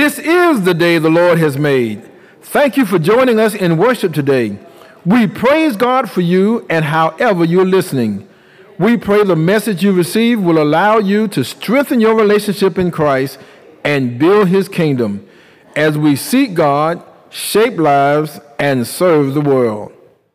This is the day the Lord has made. Thank you for joining us in worship today. We praise God for you and however you're listening. We pray the message you receive will allow you to strengthen your relationship in Christ and build his kingdom as we seek God, shape lives, and serve the world.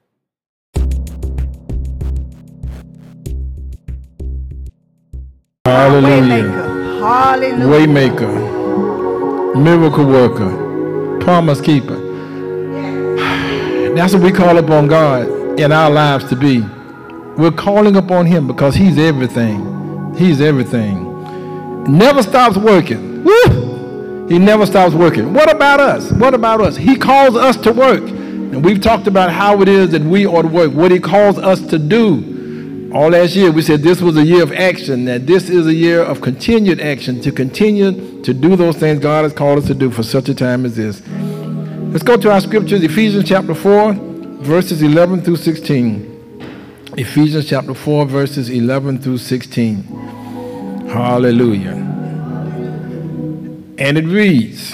Hallelujah. Hallelujah. Waymaker, miracle worker, promise keeper. That's what we call upon God in our lives to be. We're calling upon him because he's everything. He's everything. Never stops working. Woo! He never stops working. What about us? What about us? He calls us to work. And we've talked about how it is that we ought to work, what he calls us to do. All last year we said this was a year of action, that this is a year of continued action, to continue to do those things God has called us to do for such a time as this. Let's go to our scriptures, Ephesians chapter 4, verses 11 through 16. Ephesians chapter 4, verses 11 through 16. Hallelujah. And it reads,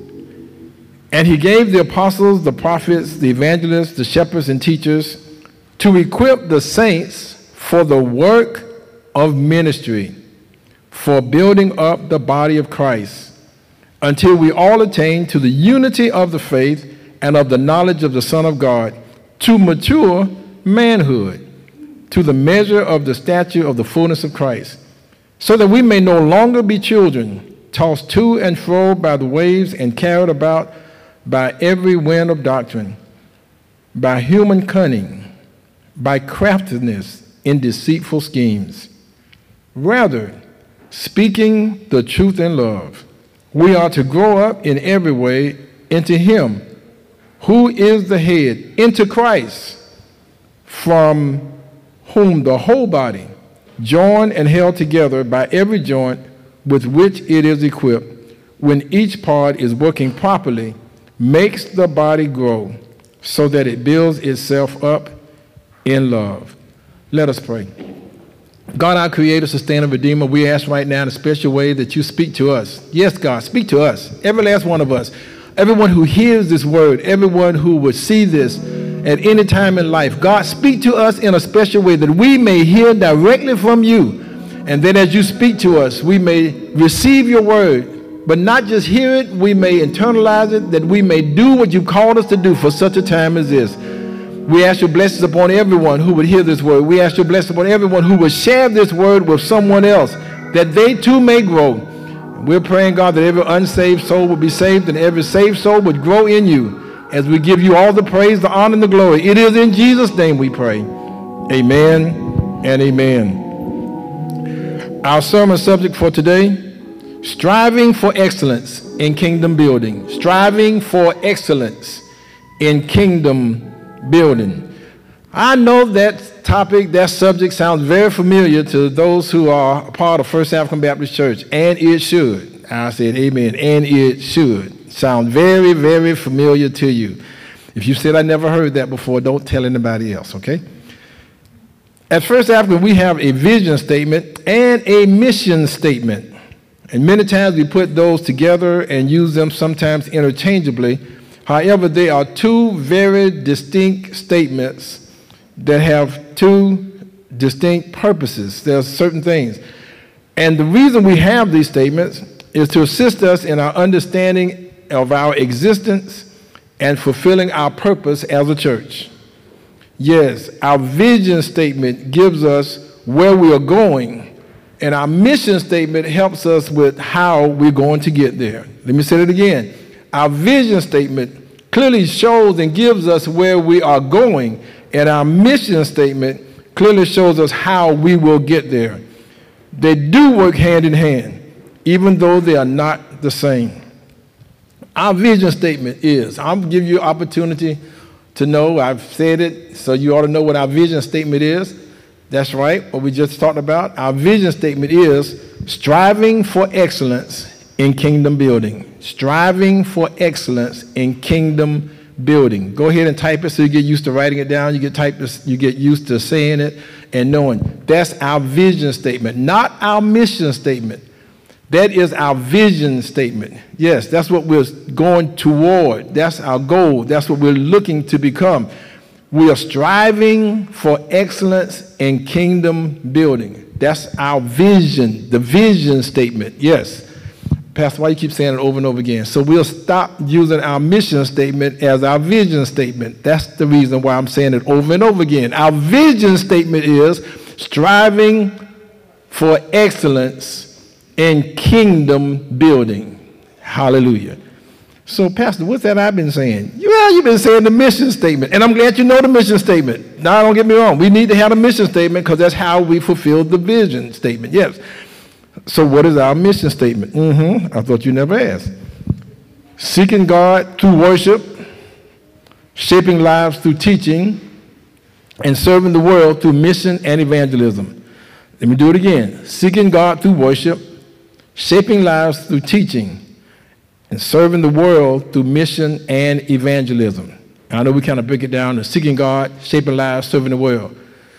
"And he gave the apostles, the prophets, the evangelists, the shepherds, and teachers to equip the saints for the work of ministry, for building up the body of Christ, until we all attain to the unity of the faith and of the knowledge of the Son of God, to mature manhood, to the measure of the stature of the fullness of Christ, so that we may no longer be children, tossed to and fro by the waves and carried about by every wind of doctrine, by human cunning, by craftiness in deceitful schemes. Rather, speaking the truth in love, we are to grow up in every way into him who is the head, into Christ, from whom the whole body, joined and held together by every joint with which it is equipped, when each part is working properly, makes the body grow so that it builds itself up in love." Let us pray. God, our creator, sustainer, redeemer, we ask right now in a special way that you speak to us. Yes, God, speak to us, every last one of us. Everyone who hears this word, everyone who would see this at any time in life. God, speak to us in a special way that we may hear directly from you. And then as you speak to us, we may receive your word, but not just hear it, we may internalize it, that we may do what you called us to do for such a time as this. We ask your blessings upon everyone who would hear this word. We ask your blessings upon everyone who would share this word with someone else, that they too may grow. We're praying, God, that every unsaved soul would be saved and every saved soul would grow in you as we give you all the praise, the honor, and the glory. It is in Jesus' name we pray. Amen and amen. Our sermon subject for today, striving for excellence in kingdom building. Striving for excellence in kingdom building. I know that topic, that subject sounds very familiar to those who are a part of First African Baptist Church, and it should. I said amen, and it should. Sound very, very familiar to you. If you said I never heard that before, don't tell anybody else, okay? At First African, we have a vision statement and a mission statement. And many times we put those together and use them sometimes interchangeably. However, they are two very distinct statements that have two distinct purposes. There are certain things. And the reason we have these statements is to assist us in our understanding of our existence and fulfilling our purpose as a church. Yes, our vision statement gives us where we are going, and our mission statement helps us with how we're going to get there. Let me say it again. Our vision statement clearly shows and gives us where we are going, and our mission statement clearly shows us how we will get there. They do work hand in hand, even though they are not the same. Our vision statement is, I'll give you opportunity to know, I've said it, so you ought to know what our vision statement is. That's right, what we just talked about. Our vision statement is striving for excellence in kingdom building. Striving for excellence in kingdom building. Go ahead and type it so you get used to writing it down. You get used to saying it and knowing. That's our vision statement, not our mission statement. That is our vision statement. Yes, that's what we're going toward. That's our goal. That's what we're looking to become. We are striving for excellence in kingdom building. That's our vision, the vision statement. Yes. Pastor, why you keep saying it over and over again? So we'll stop using our mission statement as our vision statement. That's the reason why I'm saying it over and over again. Our vision statement is striving for excellence in kingdom building. Hallelujah. So, Pastor, what's that I've been saying? Well, you've been saying the mission statement, and I'm glad you know the mission statement. Now, don't get me wrong. We need to have a mission statement because that's how we fulfill the vision statement. Yes. So what is our mission statement? I thought you never asked. Seeking God through worship, shaping lives through teaching, and serving the world through mission and evangelism. Let me do it again. Seeking God through worship, shaping lives through teaching, and serving the world through mission and evangelism. I know we kind of break it down to seeking God, shaping lives, serving the world.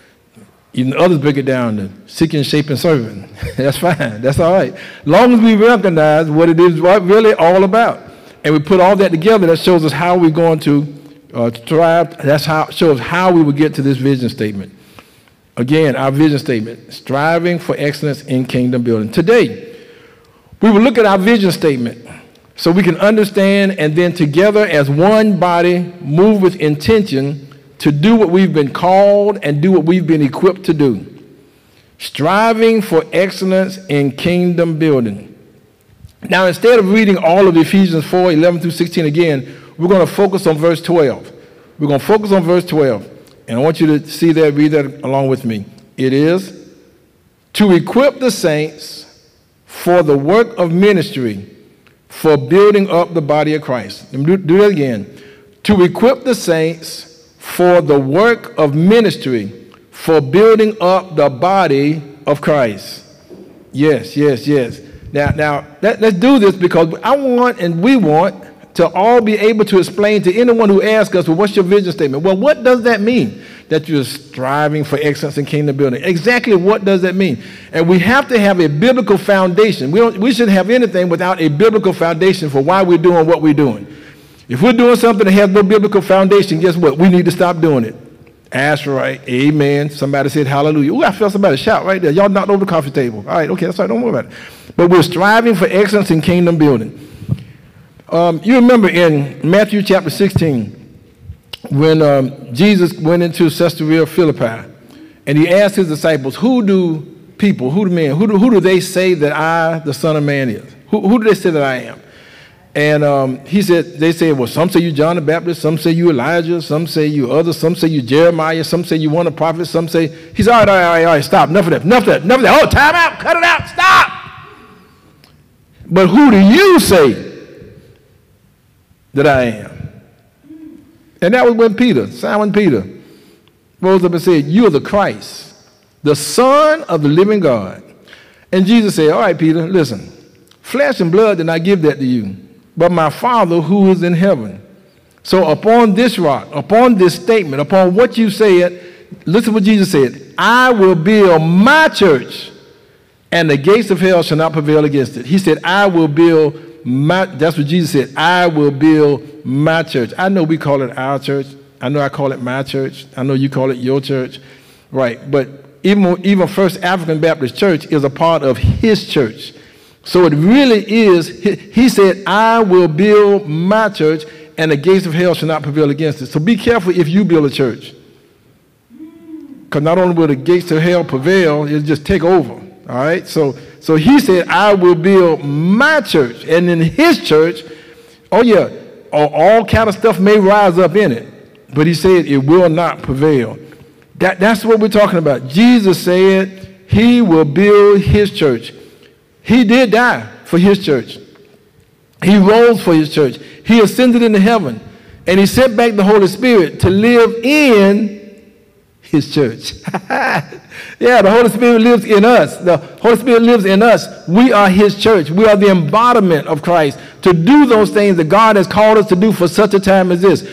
Even others break it down to seeking, shaping, serving. That's fine. That's all right. As long as we recognize what it is really all about. And we put all that together, that shows us how we're going to thrive. That's how shows how we will get to this vision statement. Again, our vision statement, striving for excellence in kingdom building. Today, we will look at our vision statement so we can understand and then together as one body move with intention to do what we've been called and do what we've been equipped to do. Striving for excellence in kingdom building. Now, instead of reading all of Ephesians 4, 11 through 16 again, we're going to focus on verse 12. We're going to focus on verse 12. And I want you to see that, read that along with me. It is to equip the saints for the work of ministry, for building up the body of Christ. Let me do that again. To equip the saints for the work of ministry, for building up the body of Christ. Yes, yes, yes. Now let's do this because I want and we want to all be able to explain to anyone who asks us, well, what's your vision statement? Well, what does that mean? That you're striving for excellence in kingdom building. Exactly what does that mean? And we have to have a biblical foundation. We shouldn't have anything without a biblical foundation for why we're doing what we're doing. If we're doing something that has no biblical foundation, guess what? We need to stop doing it. That's right. Amen. Somebody said hallelujah. Ooh, I felt somebody shout right there. Y'all knocked over the coffee table. All right, okay, that's all right. Don't worry about it. But we're striving for excellence in kingdom building. You remember in Matthew chapter 16 when Jesus went into Caesarea Philippi and he asked his disciples, who do they say that I, the Son of Man, is? Who do they say that I am? And they said, well, some say you John the Baptist, some say you Elijah, some say you others, some say you Jeremiah, some say you one of the prophets, some say, he said, all right, stop, enough of that. Oh, time out, cut it out, stop. But who do you say that I am? And that was when Simon Peter, rose up and said, you are the Christ, the Son of the living God. And Jesus said, all right, Peter, listen, flesh and blood did not give that to you, but my Father who is in heaven. So upon this rock, upon this statement, upon what you said, listen what Jesus said, I will build my church, and the gates of hell shall not prevail against it. He said, I will build my, that's what Jesus said, I will build my church. I know we call it our church. I know I call it my church. I know you call it your church. Right, but even First African Baptist Church is a part of his church. So it really is, he said, I will build my church, and the gates of hell shall not prevail against it. So be careful if you build a church. Because not only will the gates of hell prevail, it'll just take over. All right? So he said, I will build my church. And in his church, oh yeah, all kind of stuff may rise up in it. But he said it will not prevail. That's what we're talking about. Jesus said he will build his church. He did die for his church. He rose for his church. He ascended into heaven. And he sent back the Holy Spirit to live in his church. Yeah, the Holy Spirit lives in us. The Holy Spirit lives in us. We are his church. We are the embodiment of Christ to do those things that God has called us to do for such a time as this.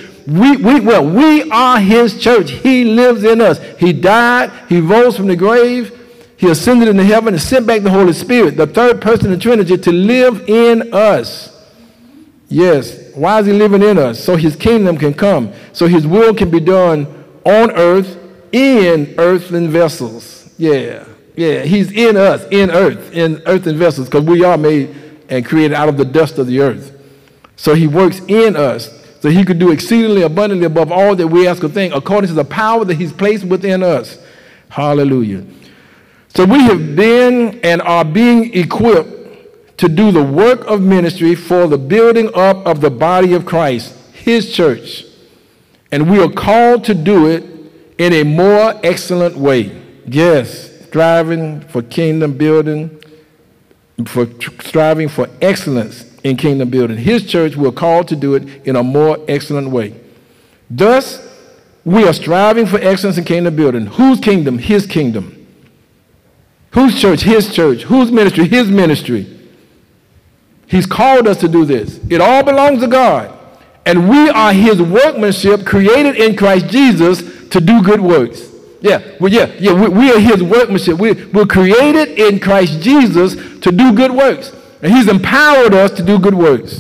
We are his church. He lives in us. He died. He rose from the grave. He ascended into heaven and sent back the Holy Spirit, the third person of the Trinity, to live in us. Yes. Why is he living in us? So his kingdom can come. So his will can be done on earth in earthen vessels. Yeah. Yeah. He's in us, in earthen vessels, because we are made and created out of the dust of the earth. So he works in us. So he could do exceedingly abundantly above all that we ask or think, according to the power that he's placed within us. Hallelujah. So we have been and are being equipped to do the work of ministry for the building up of the body of Christ, his church. And we are called to do it in a more excellent way. Yes, striving for kingdom building, striving for excellence in kingdom building. His church, we're called to do it in a more excellent way. Thus, we are striving for excellence in kingdom building. Whose kingdom? His kingdom. Whose church? His church. Whose ministry? His ministry. He's called us to do this. It all belongs to God. And we are his workmanship created in Christ Jesus to do good works. We are his workmanship. We're created in Christ Jesus to do good works. And he's empowered us to do good works.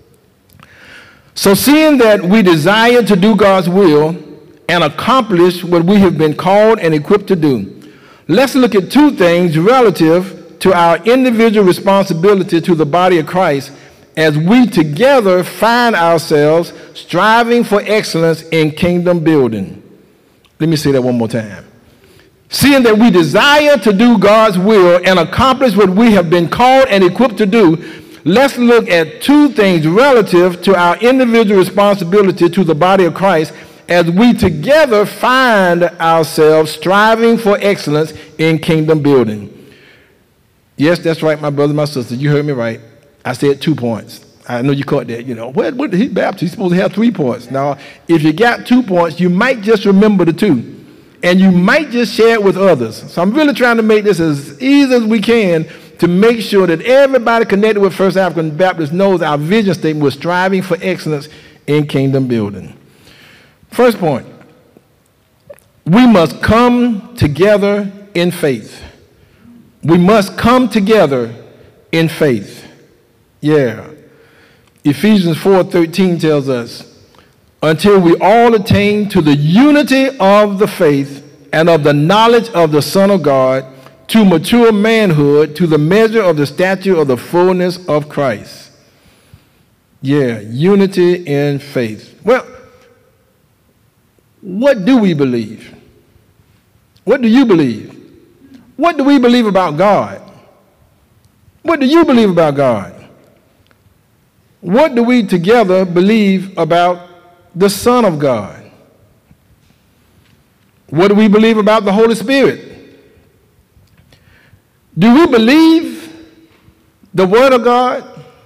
So seeing that we desire to do God's will and accomplish what we have been called and equipped to do, let's look at two things relative to our individual responsibility to the body of Christ as we together find ourselves striving for excellence in kingdom building. Let me say that one more time. Seeing that we desire to do God's will and accomplish what we have been called and equipped to do, let's look at two things relative to our individual responsibility to the body of Christ as we together find ourselves striving for excellence in kingdom building. Yes, that's right, my brother, my sister. You heard me right. I said 2 points. I know you caught that. You know, what he's Baptist. He's supposed to have 3 points. Now, if you got 2 points, you might just remember the 2. And you might just share it with others. So I'm really trying to make this as easy as we can to make sure that everybody connected with First African Baptist knows our vision statement. We're striving for excellence in kingdom building. First point, we must come together in faith. We must come together in faith. Yeah. Ephesians 4:13 tells us, until we all attain to the unity of the faith and of the knowledge of the Son of God, to mature manhood, to the measure of the stature of the fullness of Christ. Yeah, unity in faith. Well, what do we believe? What do you believe? What do we believe about God? What do you believe about God? What do we together believe about the Son of God? What do we believe about the Holy Spirit? Do we believe the Word of God?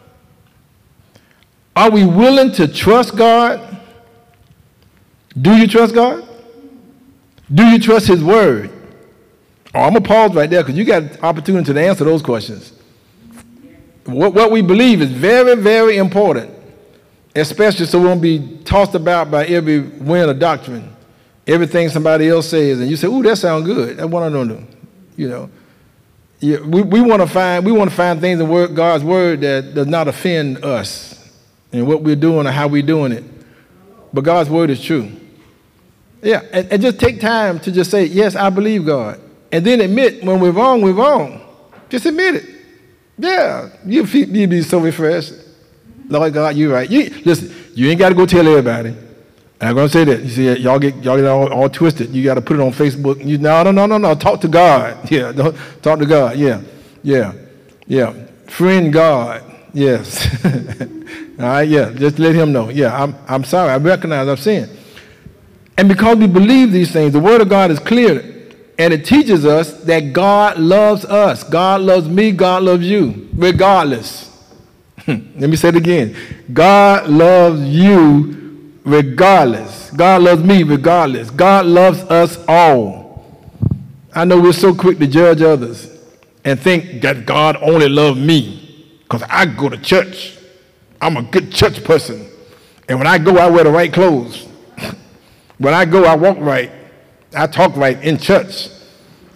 Are we willing to trust God? Do you trust God? Do you trust his Word? Oh, I'm going to pause right there because you got an opportunity to answer those questions. What we believe is very, very important, especially so we won't be tossed about by every wind of doctrine, everything somebody else says, and you say, "Ooh, that sounds good." That's what I don't do. You know, yeah, we want to find things in God's Word that does not offend us and what we're doing or how we're doing it. But God's Word is true. Yeah, and just take time to just say, "Yes, I believe God," and then admit when we're wrong, we're wrong. Just admit it. Yeah, you'd be so refreshed. Lord God, you're right. Listen, you ain't got to go tell everybody. I'm going to say that. You see, y'all get all twisted. You got to put it on Facebook. No. Talk to God. Yeah, talk to God. Yeah. Friend God. Yes. All right, yeah. Just let him know. Yeah, I'm sorry. I recognize I've sinned. And because we believe these things, the Word of God is clear. And it teaches us that God loves us. God loves me. God loves you, regardless. Let me say it again. God loves you regardless. God loves me regardless. God loves us all. I know we're so quick to judge others and think that God only loves me because I go to church. I'm a good church person. And when I go, I wear the right clothes. When I go, I walk right. I talk right in church.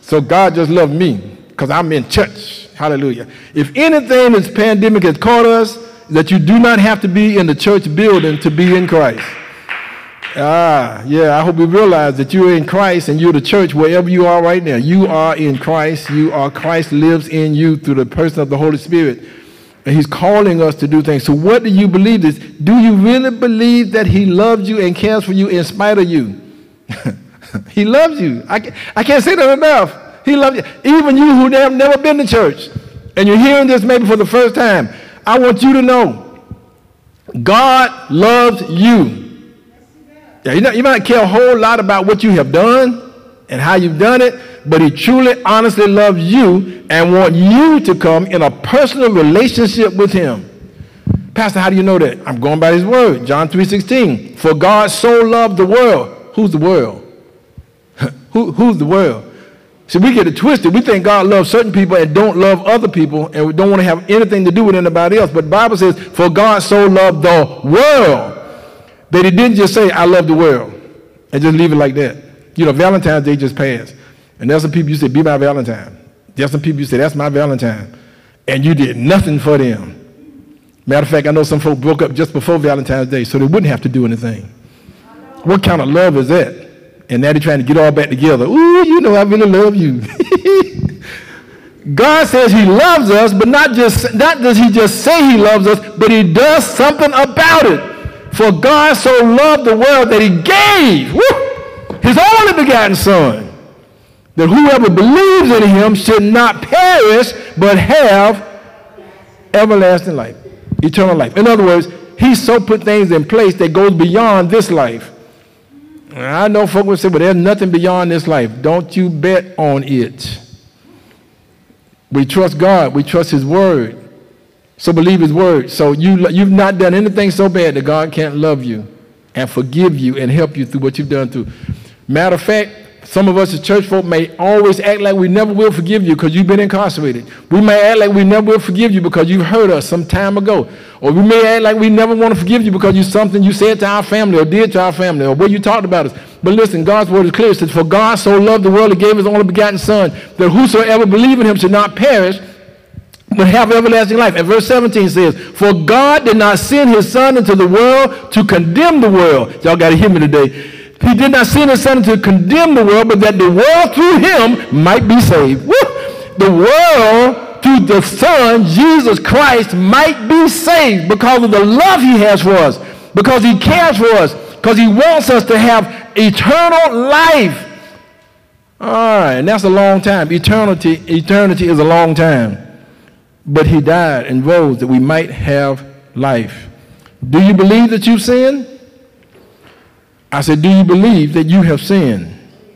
So God just loved me because I'm in church. Hallelujah. If anything this pandemic has taught us, that you do not have to be in the church building to be in Christ. Yeah, I hope we realize that you're in Christ and you're the church wherever you are right now. You are in Christ. Christ lives in you through the person of the Holy Spirit. And he's calling us to do things. So what do you believe this? Do you really believe that he loves you and cares for you in spite of you? He loves you. I can't say that enough. He loves you. Even you who have never been to church and you're hearing this maybe for the first time, I want you to know God loves you. Yeah, you might care a whole lot about what you have done and how you've done it, but he truly, honestly loves you and wants you to come in a personal relationship with him. Pastor, how do you know that? I'm going by his word, John 3:16. For God so loved the world. Who's the world? Who's the world? See, we get it twisted. We think God loves certain people and don't love other people, and we don't want to have anything to do with anybody else. But the Bible says, for God so loved the world, that he didn't just say, I love the world, and just leave it like that. You know, Valentine's Day just passed. And there's some people you say, be my Valentine. There's some people you say, that's my Valentine. And you did nothing for them. Matter of fact, I know some folk broke up just before Valentine's Day, so they wouldn't have to do anything. What kind of love is that? And now they're trying to get all back together. Ooh, you know I really love you. God says he loves us, but not does he just say he loves us, but he does something about it. For God so loved the world that he gave his only begotten Son, that whoever believes in him should not perish, but have everlasting life, eternal life. In other words, he so put things in place that goes beyond this life. I know folks will say, well, there's nothing beyond this life. Don't you bet on it. We trust God. We trust his word. So believe his word. So you've not done anything so bad that God can't love you and forgive you and help you through what you've done through. Matter of fact, some of us as church folk may always act like we never will forgive you because you've been incarcerated. We may act like we never will forgive you because you've hurt us some time ago. Or we may act like we never want to forgive you because you something you said to our family or did to our family or what you talked about us. But listen, God's word is clear. It says, for God so loved the world, he gave his only begotten Son, that whosoever believe in him should not perish, but have everlasting life. And verse 17 says, for God did not send his Son into the world to condemn the world. Y'all got to hear me today. He did not send his Son to condemn the world, but that the world through him might be saved. Woo! The world through the Son, Jesus Christ, might be saved because of the love he has for us, because he cares for us, because he wants us to have eternal life. All right, and that's a long time. Eternity is a long time. But he died and rose that we might have life. Do you believe that you've sinned? I said, do you believe that you have sinned?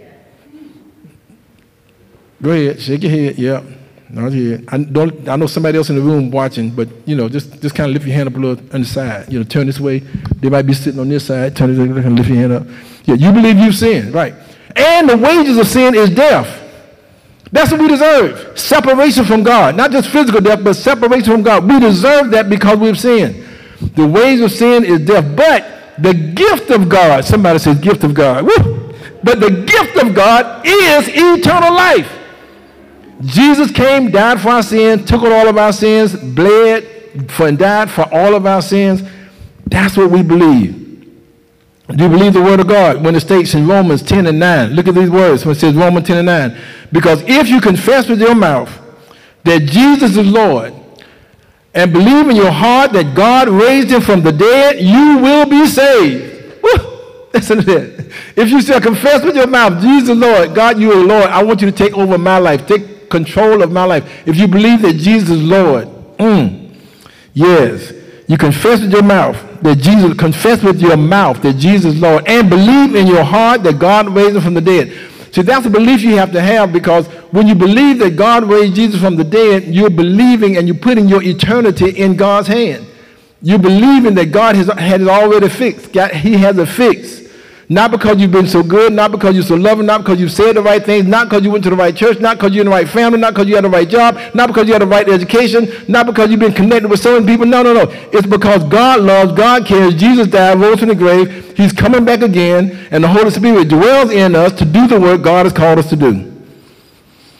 Go ahead, shake your head. Yeah, not here. I know somebody else in the room watching, but you know, just kind of lift your hand up a little on the side. You know, turn this way. They might be sitting on this side. Turn it and lift your hand up. Yeah, you believe you've sinned, right? And the wages of sin is death. That's what we deserve. Separation from God. Not just physical death, but separation from God. We deserve that because we've sinned. The wages of sin is death. But the gift of God, somebody says gift of God. Woo! But the gift of God is eternal life. Jesus came, died for our sins, took on all of our sins, bled for and died for all of our sins. That's what we believe. Do you believe the word of God when it states in Romans 10 and 9? Look at these words when it says Romans 10 and 9. Because if you confess with your mouth that Jesus is Lord and believe in your heart that God raised him from the dead, you will be saved. Woo! Listen to that. If you shall confess with your mouth, Jesus is Lord, God, you are Lord, I want you to take over my life. Take control of my life. If you believe that Jesus is Lord, yes, you confess with your mouth that Jesus, confess with your mouth that Jesus is Lord, and believe in your heart that God raised him from the dead. See, that's a belief you have to have, because when you believe that God raised Jesus from the dead, you're believing and you're putting your eternity in God's hand. You're believing that God has it already fixed. He has it fixed. Not because you've been so good, not because you're so loving, not because you've said the right things, not because you went to the right church, not because you're in the right family, not because you had the right job, not because you had the right education, not because you've been connected with so many people. No. It's because God loves, God cares, Jesus died, rose from the grave, he's coming back again, and the Holy Spirit dwells in us to do the work God has called us to do.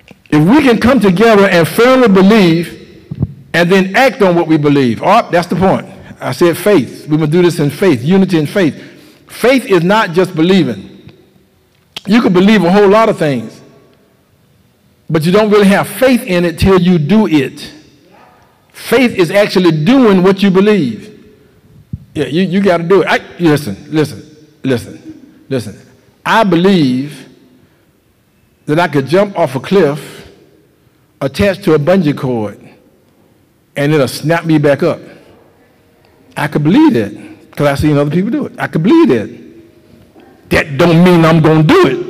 If we can come together and firmly believe and then act on what we believe, that's the point. I said faith. We must do this in faith, unity in faith. Faith is not just believing. You can believe a whole lot of things, but you don't really have faith in it till you do it. Faith is actually doing what you believe. Yeah, you got to do it. Listen. I believe that I could jump off a cliff attached to a bungee cord and it'll snap me back up. I could believe that because I've seen other people do it. I could believe that. That don't mean I'm going to do it.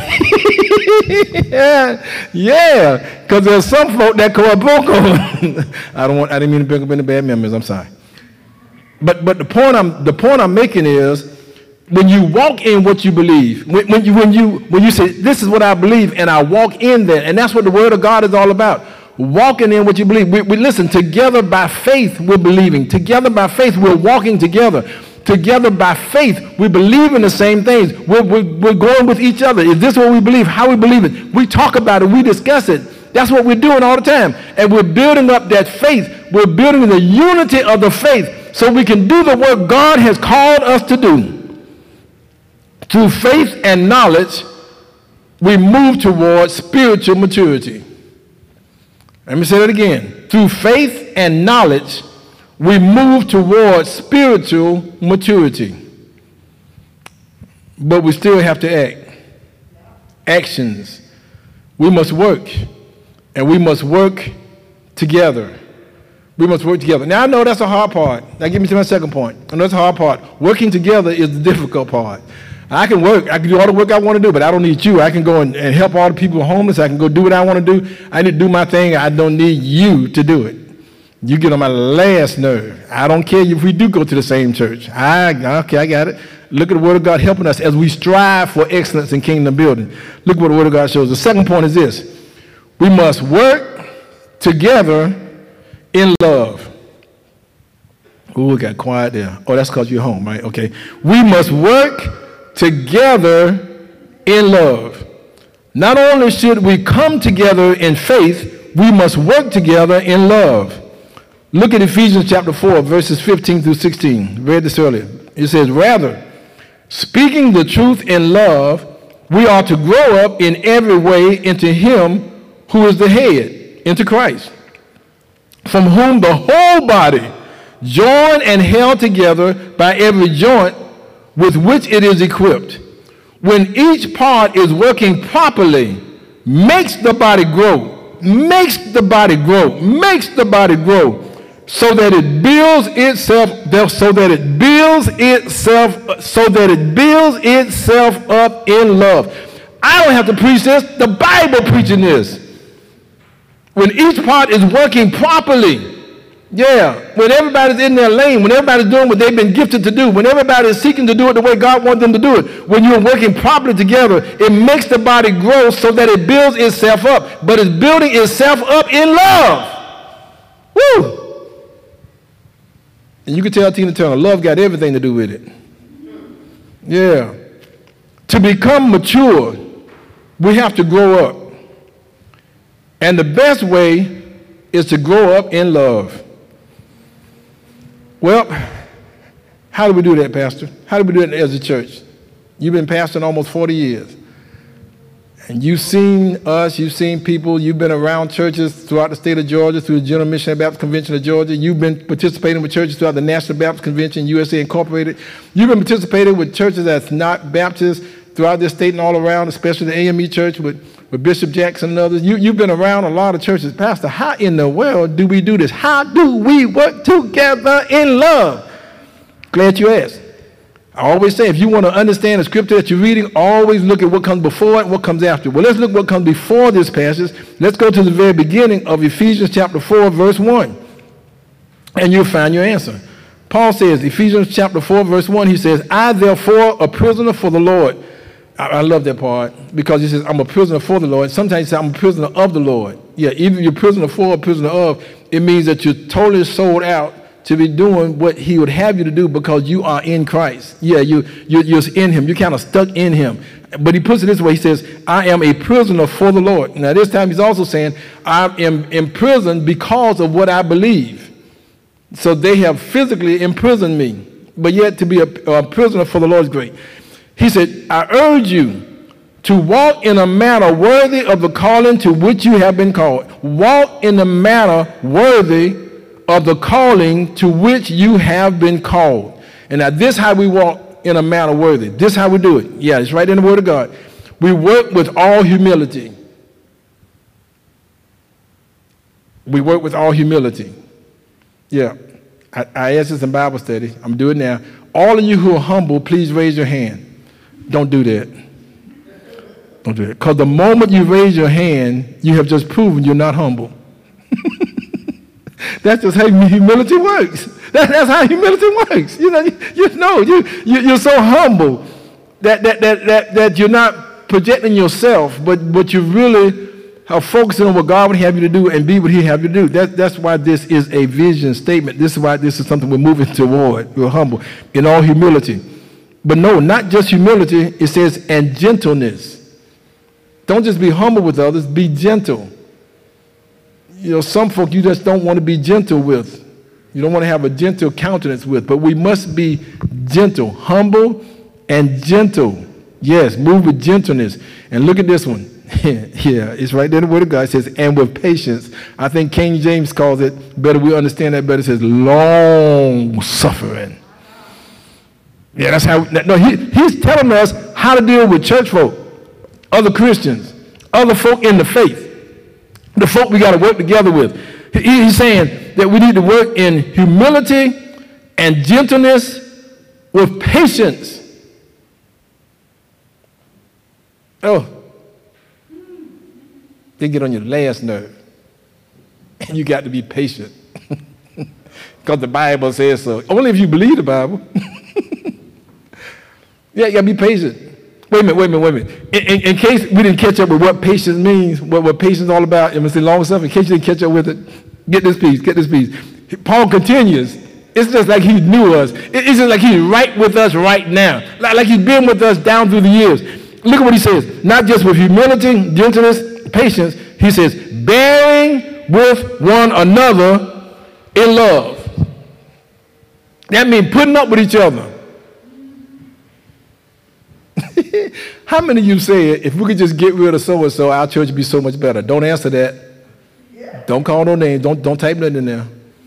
yeah, because there's some folk that go up. I didn't mean to bring up any bad memories. I'm sorry. But the point I'm making is, when you walk in what you believe, when you say this is what I believe, and I walk in that, and that's what the Word of God is all about. Walking in what you believe. We listen, together by faith we're believing. Together by faith we're walking together. Together by faith we believe in the same things. We're going with each other. Is this what we believe? How we believe it? We talk about it. We discuss it. That's what we're doing all the time. And we're building up that faith. We're building the unity of the faith so we can do the work God has called us to do. Through faith and knowledge, we move towards spiritual maturity. Let me say that again. Through faith and knowledge, we move towards spiritual maturity. But we still have to act. Actions. We must work. And we must work together. We must work together. Now, I know that's a hard part. Now, get me to my second point. I know that's a hard part. Working together is the difficult part. I can work. I can do all the work I want to do, but I don't need you. I can go and help all the people who are homeless. I can go do what I want to do. I need to do my thing. I don't need you to do it. You get on my last nerve. I don't care if we do go to the same church. Okay, I got it. Look at the Word of God helping us as we strive for excellence in kingdom building. Look what the Word of God shows. The second point is this. We must work together in love. Ooh, it got quiet there. Oh, that's because you're home, right? Okay. We must work together in love. Not only should we come together in faith, we must work together in love. Look at Ephesians chapter 4, verses 15 through 16. Read this earlier. It says, rather, speaking the truth in love, we are to grow up in every way into him who is the head, into Christ, from whom the whole body, joined and held together by every joint with which it is equipped, when each part is working properly, makes the body grow, so that it builds itself up in love. I don't have to preach this, the Bible preaching this. When each part is working properly, when everybody's in their lane, when everybody's doing what they've been gifted to do, when everybody is seeking to do it the way God wants them to do it, when you're working properly together, it makes the body grow so that it builds itself up. But it's building itself up in love. Woo! And you can tell Tina Turner, love got everything to do with it. Yeah. To become mature, we have to grow up. And the best way is to grow up in love. Well, how do we do that, Pastor? How do we do it as a church? You've been pastoring almost 40 years. And you've seen us, you've seen people, you've been around churches throughout the state of Georgia, through the General Missionary Baptist Convention of Georgia. You've been participating with churches throughout the National Baptist Convention, USA Incorporated. You've been participating with churches that's not Baptist throughout this state and all around, especially the AME church with Bishop Jackson and others. You've been around a lot of churches. Pastor, how in the world do we do this? How do we work together in love? Glad you asked. I always say, if you want to understand the scripture that you're reading, always look at what comes before it and what comes after. Well, let's look what comes before this passage. Let's go to the very beginning of Ephesians chapter 4, verse 1. And you'll find your answer. Paul says, Ephesians chapter 4, verse 1, he says, I therefore, a prisoner for the Lord. I love that part because he says, I'm a prisoner for the Lord. Sometimes he says, I'm a prisoner of the Lord. Yeah, either you're prisoner for or prisoner of, it means that you're totally sold out to be doing what he would have you to do because you are in Christ. Yeah, you're in him. You're kind of stuck in him. But he puts it this way. He says, I am a prisoner for the Lord. Now, this time he's also saying, I am imprisoned because of what I believe. So they have physically imprisoned me. But yet to be a prisoner for the Lord is great. He said, I urge you to walk in a manner worthy of the calling to which you have been called. Walk in a manner worthy of the calling to which you have been called. And now this is how we walk in a manner worthy. This is how we do it. Yeah, it's right in the Word of God. We work with all humility. We work with all humility. Yeah. I asked this in Bible study. I'm doing it now. All of you who are humble, please raise your hand. Don't do that. Don't do that. Because the moment you raise your hand, you have just proven you're not humble. That's just how humility works. That's how humility works. You're so humble that you're not projecting yourself, but you really are focusing on what God would have you to do and be what he have you to do. That's why this is a vision statement. This is why this is something we're moving toward. We're humble in all humility. But no, not just humility. It says, and gentleness. Don't just be humble with others, be gentle. Some folk you just don't want to be gentle with. You don't want to have a gentle countenance with, but we must be gentle, humble and gentle. Yes, move with gentleness. And look at this one. Yeah, it's right there in the Word of God. It says, and with patience. I think King James calls it better. We understand that better. It says, long suffering. Yeah, that's how. No, he's telling us how to deal with church folk, other Christians, other folk in the faith, the folk we got to work together with. He's saying that we need to work in humility and gentleness with patience. Oh. They get on your last nerve. And you got to be patient. Because the Bible says so. Only if you believe the Bible. Yeah, you got to be patient. Wait a minute. In case we didn't catch up with what patience means, what patience is all about, and say long suffering, in case you didn't catch up with it, get this piece. Paul continues. It's just like he knew us. It's just like he's right with us right now. Like he's been with us down through the years. Look at what he says. Not just with humility, gentleness, patience, he says, bearing with one another in love. That means putting up with each other. How many of you said, if we could just get rid of so-and-so, our church would be so much better? Don't answer that. Yeah. Don't call no names. Don't type nothing in there.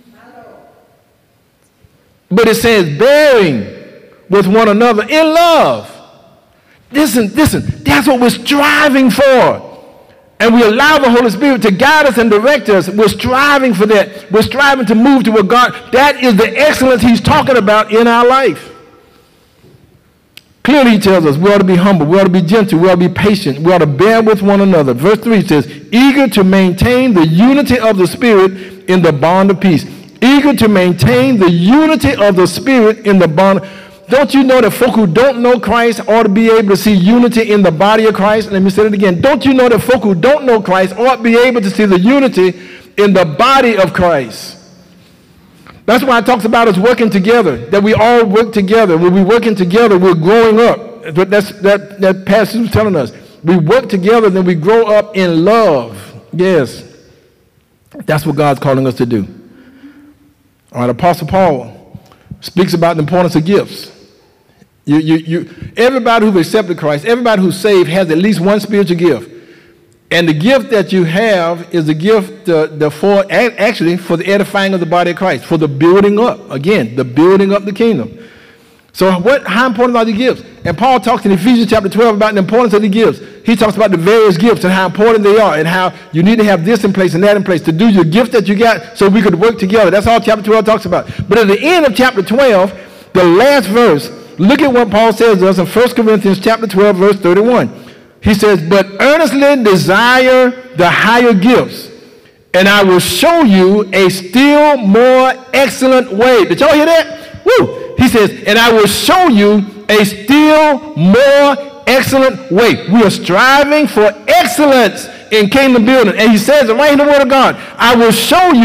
But it says bearing with one another in love. Listen, that's what we're striving for. And we allow the Holy Spirit to guide us and direct us. We're striving for that. We're striving to move to what God, that is the excellence he's talking about in our life. Clearly he tells us we ought to be humble, we ought to be gentle, we ought to be patient, we ought to bear with one another. Verse 3 says, eager to maintain the unity of the Spirit in the bond of peace. Eager to maintain the unity of the Spirit in the bond. Don't you know that folk who don't know Christ ought to be able to see unity in the body of Christ? Let me say it again. Don't you know that folk who don't know Christ ought to be able to see the unity in the body of Christ? That's why it talks about us working together, that we all work together. When we're working together, we're growing up. That passage was telling us. We work together, then we grow up in love. Yes. That's what God's calling us to do. All right, Apostle Paul speaks about the importance of gifts. Everybody who's accepted Christ, everybody who's saved has at least one spiritual gift. And the gift that you have is the gift for the edifying of the body of Christ, for the building up. Again, the building up the kingdom. So how important are the gifts? And Paul talks in Ephesians chapter 12 about the importance of the gifts. He talks about the various gifts and how important they are and how you need to have this in place and that in place to do your gift that you got so we could work together. That's all chapter 12 talks about. But at the end of chapter 12, the last verse, look at what Paul says to us in 1 Corinthians chapter 12, verse 31. He says, but earnestly desire the higher gifts, and I will show you a still more excellent way. Did y'all hear that? Woo! He says, and I will show you a still more excellent way. We are striving for excellence in kingdom building. And he says it right in the Word of God. I will show you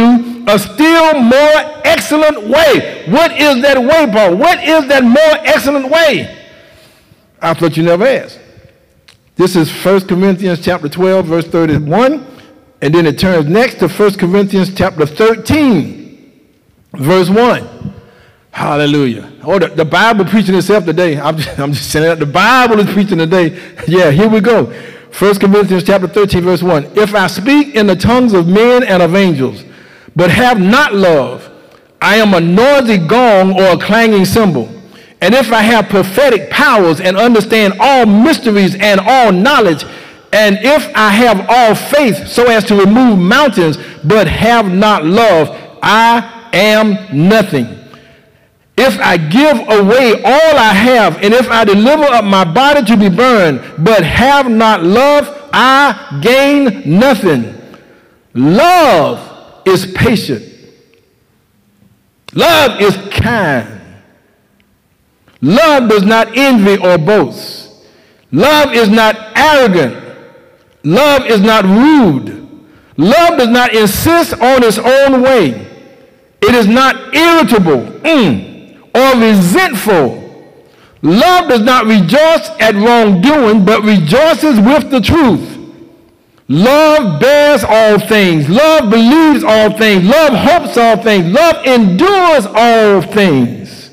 a still more excellent way. What is that way, Paul? What is that more excellent way? I thought you never asked. This is 1 Corinthians chapter 12, verse 31. And then it turns next to 1 Corinthians chapter 13, verse 1. Hallelujah. Oh, the Bible preaching itself today. I'm just saying that the Bible is preaching today. Yeah, here we go. 1 Corinthians chapter 13, verse 1. If I speak in the tongues of men and of angels, but have not love, I am a noisy gong or a clanging cymbal. And if I have prophetic powers and understand all mysteries and all knowledge, and if I have all faith so as to remove mountains, but have not love, I am nothing. If I give away all I have, and if I deliver up my body to be burned, but have not love, I gain nothing. Love is patient. Love is kind. Love does not envy or boast. Love is not arrogant. Love is not rude. Love does not insist on its own way. It is not irritable or resentful. Love does not rejoice at wrongdoing, but rejoices with the truth. Love bears all things. Love believes all things. Love hopes all things. Love endures all things.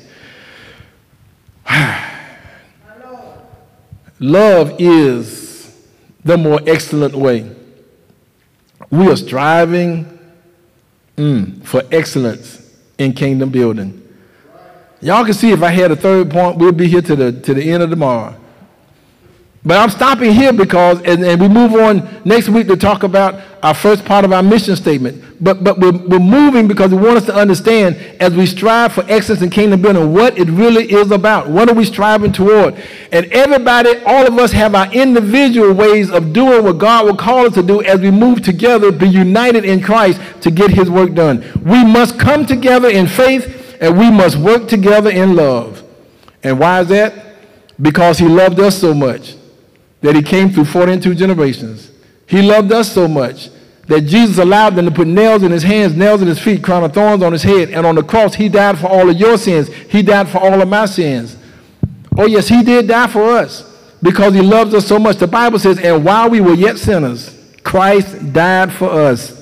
Love is the more excellent way. We are striving for excellence in kingdom building. Y'all can see if I had a third point, we'll be here to the end of tomorrow. But I'm stopping here because, and we move on next week to talk about our first part of our mission statement. But we're moving because we want us to understand as we strive for excellence in kingdom building what it really is about. What are we striving toward? And everybody, all of us have our individual ways of doing what God will call us to do as we move together, be united in Christ to get his work done. We must come together in faith and we must work together in love. And why is that? Because he loved us so much that he came through 42 generations. He loved us so much that Jesus allowed them to put nails in his hands, nails in his feet, crown of thorns on his head, and on the cross he died for all of your sins. He died for all of my sins. Oh yes, he did die for us because he loves us so much. The Bible says, and while we were yet sinners, Christ died for us.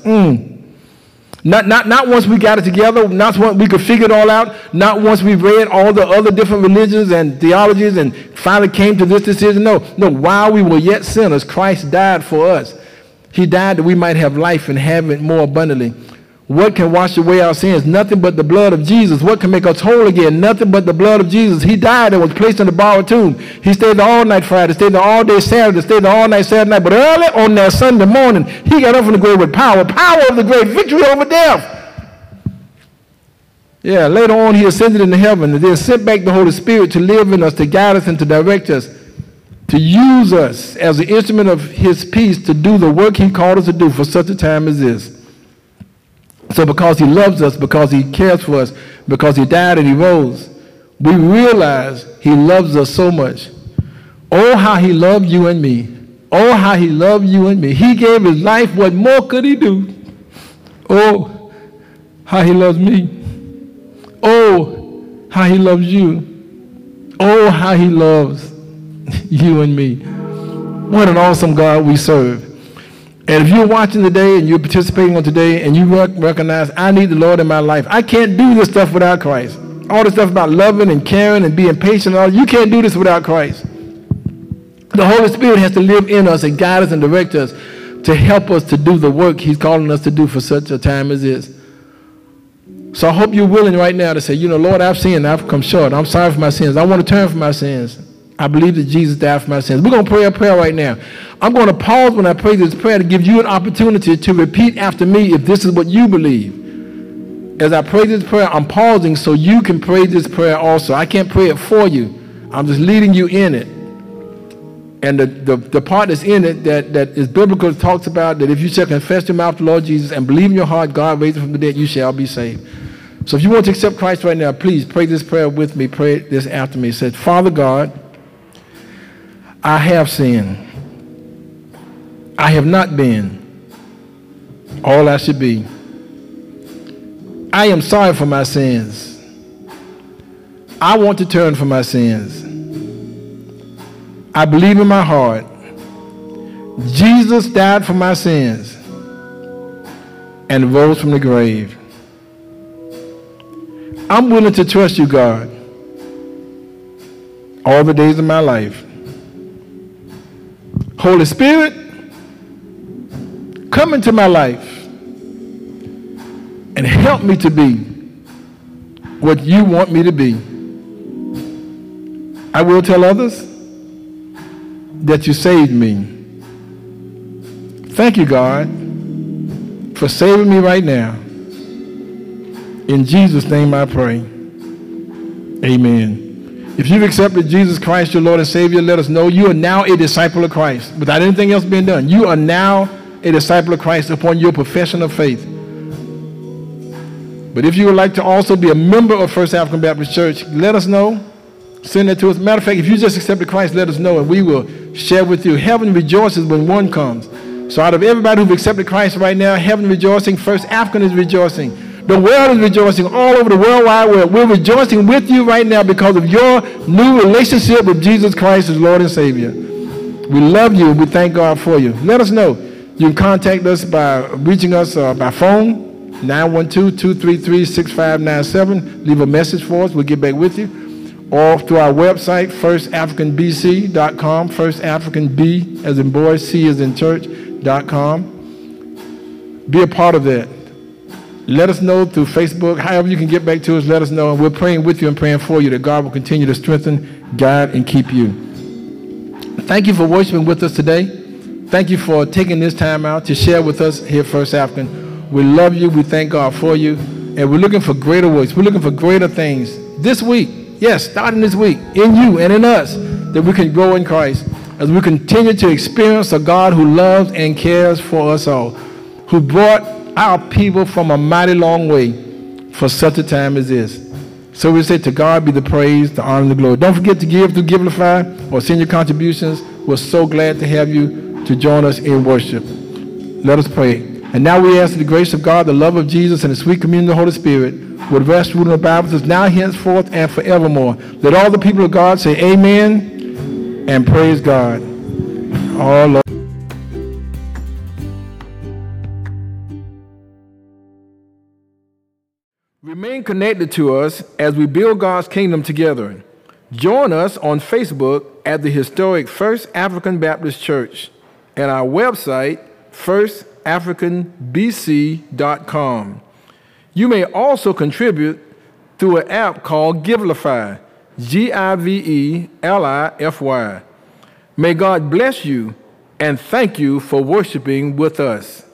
Not once we got it together, not once we could figure it all out, not once we read all the other different religions and theologies and finally came to this decision. No, while we were yet sinners, Christ died for us. He died that we might have life and have it more abundantly. What can wash away our sins? Nothing but the blood of Jesus. What can make us whole again? Nothing but the blood of Jesus. He died and was placed in the borrowed tomb. He stayed there all night Friday, stayed there all day Saturday, stayed there all night Saturday night. But early on that Sunday morning, he got up from the grave with power of the great victory over death. Yeah, later on he ascended into heaven and then sent back the Holy Spirit to live in us, to guide us and to direct us, to use us as an instrument of his peace to do the work he called us to do for such a time as this. So because he loves us, because he cares for us, because he died and he rose, we realize he loves us so much. Oh, how he loved you and me. Oh, how he loved you and me. He gave his life. What more could he do? Oh, how he loves me. Oh, how he loves you. Oh, how he loves you and me. What an awesome God we serve. And if you're watching today and you're participating on today and you recognize, I need the Lord in my life. I can't do this stuff without Christ. All this stuff about loving and caring and being patient, and all, you can't do this without Christ. The Holy Spirit has to live in us and guide us and direct us to help us to do the work he's calling us to do for such a time as this. So I hope you're willing right now to say, Lord, I've sinned. I've come short. I'm sorry for my sins. I want to turn from my sins. I believe that Jesus died for my sins. We're going to pray a prayer right now. I'm going to pause when I pray this prayer to give you an opportunity to repeat after me if this is what you believe. As I pray this prayer, I'm pausing so you can pray this prayer also. I can't pray it for you. I'm just leading you in it. And the part that's in it that is biblical talks about that if you shall confess your mouth the Lord Jesus and believe in your heart God raised him from the dead, you shall be saved. So if you want to accept Christ right now, please pray this prayer with me. Pray this after me. It says, Father God, I have sinned. I have not been all I should be. I am sorry for my sins. I want to turn from my sins. I believe in my heart Jesus died for my sins and rose from the grave. I'm willing to trust you, God, all the days of my life. Holy Spirit, come into my life and help me to be what you want me to be. I will tell others that you saved me. Thank you, God, for saving me right now. In Jesus' name I pray. Amen. If you've accepted Jesus Christ, your Lord and Savior, let us know you are now a disciple of Christ. Without anything else being done, you are now a disciple of Christ upon your profession of faith. But if you would like to also be a member of First African Baptist Church, let us know. Send it to us. Matter of fact, if you just accepted Christ, let us know, and we will share with you. Heaven rejoices when one comes. So out of everybody who've accepted Christ right now, heaven rejoicing, First African is rejoicing. The world is rejoicing all over the world wide world. We're rejoicing with you right now because of your new relationship with Jesus Christ as Lord and Savior. We love you and we thank God for you. Let us know. You can contact us by reaching us by phone, 912-233-6597. Leave a message for us. We'll get back with you. Or through our website, firstafricanbc.com, firstafricanb as in boy, C as in church.com. Be a part of that. Let us know through Facebook. However you can get back to us, let us know. And we're praying with you and praying for you that God will continue to strengthen, guide, and keep you. Thank you for worshiping with us today. Thank you for taking this time out to share with us here at First African. We love you. We thank God for you. And we're looking for greater works. We're looking for greater things this week. Yes, starting this week, in you and in us, that we can grow in Christ as we continue to experience a God who loves and cares for us all, who brought our people from a mighty long way for such a time as this. So we say to God be the praise, the honor, and the glory. Don't forget to give through Givelify or send your contributions. We're so glad to have you to join us in worship. Let us pray. And now we ask the grace of God, the love of Jesus, and the sweet communion of the Holy Spirit would rest, rule, and abide with us now, henceforth, and forevermore. Let all the people of God say amen and praise God. Oh, Lord. Remain connected to us as we build God's kingdom together. Join us on Facebook at the historic First African Baptist Church and our website, firstafricanbc.com. You may also contribute through an app called Givelify, Givelify. May God bless you and thank you for worshiping with us.